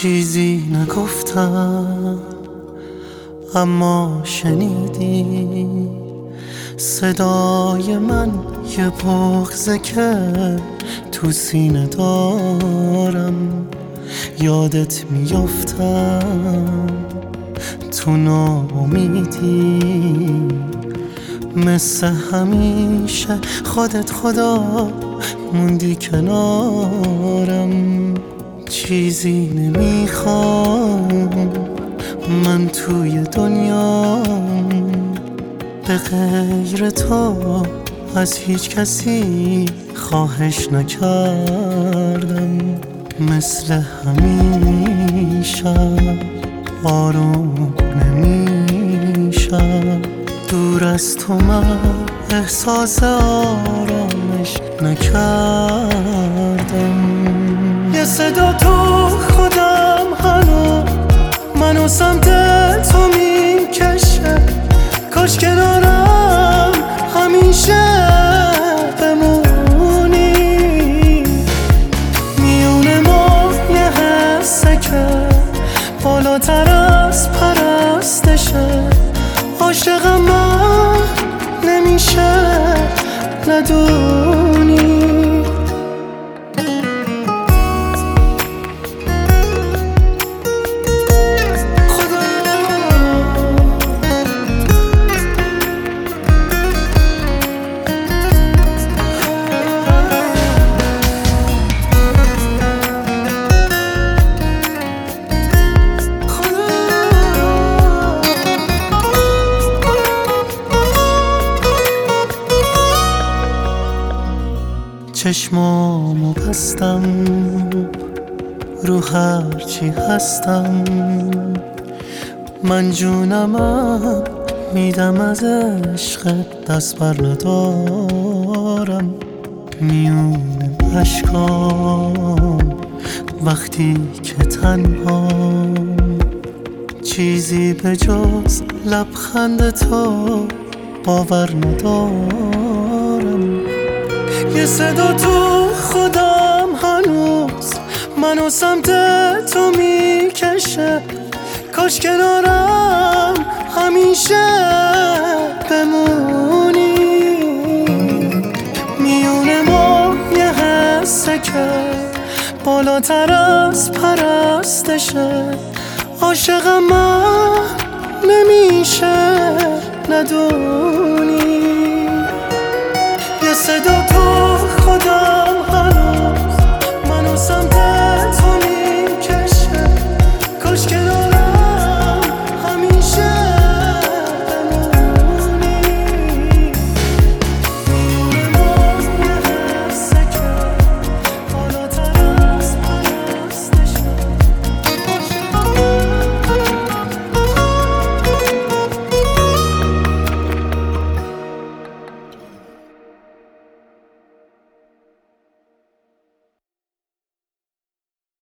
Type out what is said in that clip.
چیزی نگفتم اما شنیدی صدای من، یه بغضه که تو سینه دارم. یادت میافتم تو ناامیدی، مثل همیشه خودت خدا موندی کنارم. چیزی نمیخوام من توی دنیام به غیر تو، از هیچ کسی خواهش نکردم. مثل همیشه آروم نمیشم، دور از تو من احساس آرامش نکردم. یه صدا تو خودم هنوز منو سمت تو میکشه، کاش کنارم همیشه بمونی. میونه ما یه حسه که بالاتر از پرستشه، عاشقم من نمیشه ندونی. چشمامو بستم رو هرچی هستم، من جونمم میدم از عشقت، دست بر ندارم. میونه اشکام وقتی که تنهام، چیزی به جز لبخند تو باور ندارم. یه صدا تو خودم هنوز منو سمت تو میکشه، کاش کنارم همیشه بمونی. میونه ما یه حسه که بالاتر از پرستشه، عاشقم من نمیشه ندونی. یه صدا